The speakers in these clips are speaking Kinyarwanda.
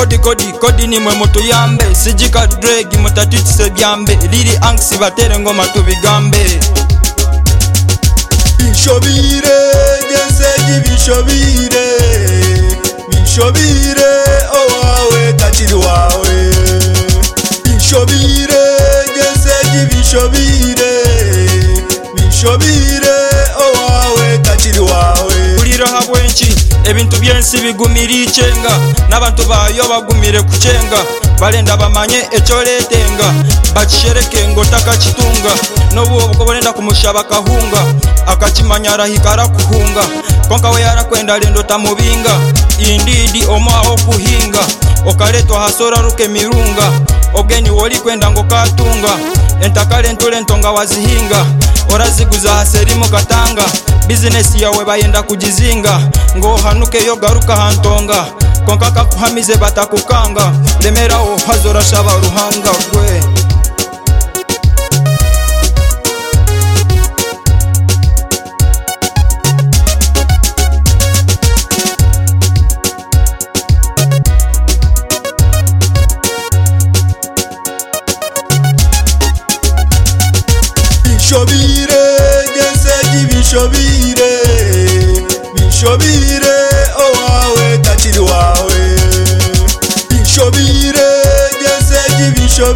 kodi nimwe mutuyambe sijika drag mutatitise byambe liri anksi batere ngoma tubigambe bishobire genseji bishobire owawe kachiri wawe bishobire genseji bishobire owawe kachiri wawe kulira habwenchi ebintu byensi bigumira icyenga n'abantu bayo bagumire kucenga balenda bamanye ecoletenga bakishereke ngo takakitunga n'obwo bolenda kumushaba kahunga akakimanya arahikara kuhunga konka we yarakwenda lendo tamubinga indidi omwaho kuhinga okaletwa hasora ruke mirunga ogeni woli kwenda ngo katunga entakale ntulentonga wazihinga oraziguza haserimo katanga business yawe bayenda kujizinga ngo hanuke yo garuka hantonga konka kakuhamize batakukanga lemera o hazora shaba ruhanga gwe bishobire genseji bishobire owawe kachiri wawe bishobire genseji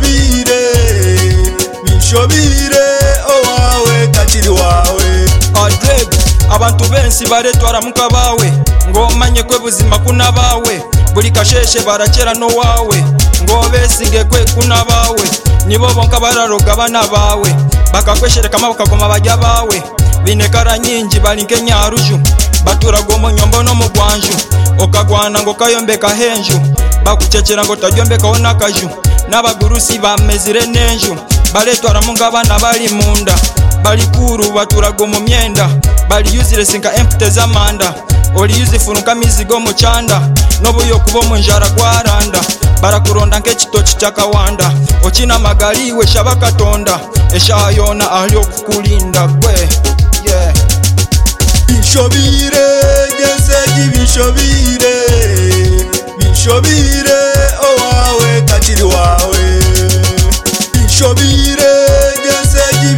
bishobire owawe kachiri wawe adreg abantu bensi baretwara muka bawe ngo manye kwe buzima kuna bawe buli kasheshe barakera no wawe ngo besige kwe kuna bawe nibo bonka bararoga bana bawe bakakweshereka bakagoma bajya bawe binekara nyingi balinke nyaruju baturagomo nyombo no mugwanju okagwana ngo kayombeka henju bakucecera ngo tajombeka ona kaju n'abagurusi bamezire nenju baletwara munga bana bali munda balikuru baturagomo myenda bali yuzire sinka empty zamanda oli yuzifunuka mizigo muchanda nobuyo kubo munjara gwaranda barakuronda nk'ekitoki kyakawanda okina magaliwe shabakatonda eshayona ali okukulinda gwe yeah. bishobire genseji bishobire owawe kachiri wawe bishobire genseji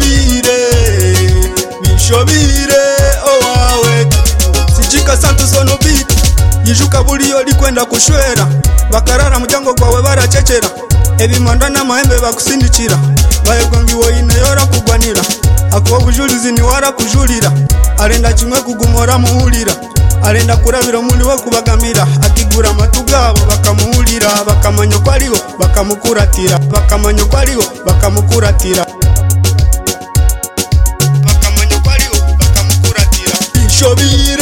bishobire owawe sijika santu sono beat yijuka buliyo likwenda kushwera bakarara mujango gwawe baracecera ebimanda n'amahembe bakusindikira bayegwangiwo ine yora kugwanira akuwa bujulizi ni wara kujulira arenda kimwe kugumora muhulira arenda kurabira muri we kubagamira akigura amatu gabo bakamuhulira bakamanyo kwariho bakamukuratira bishobire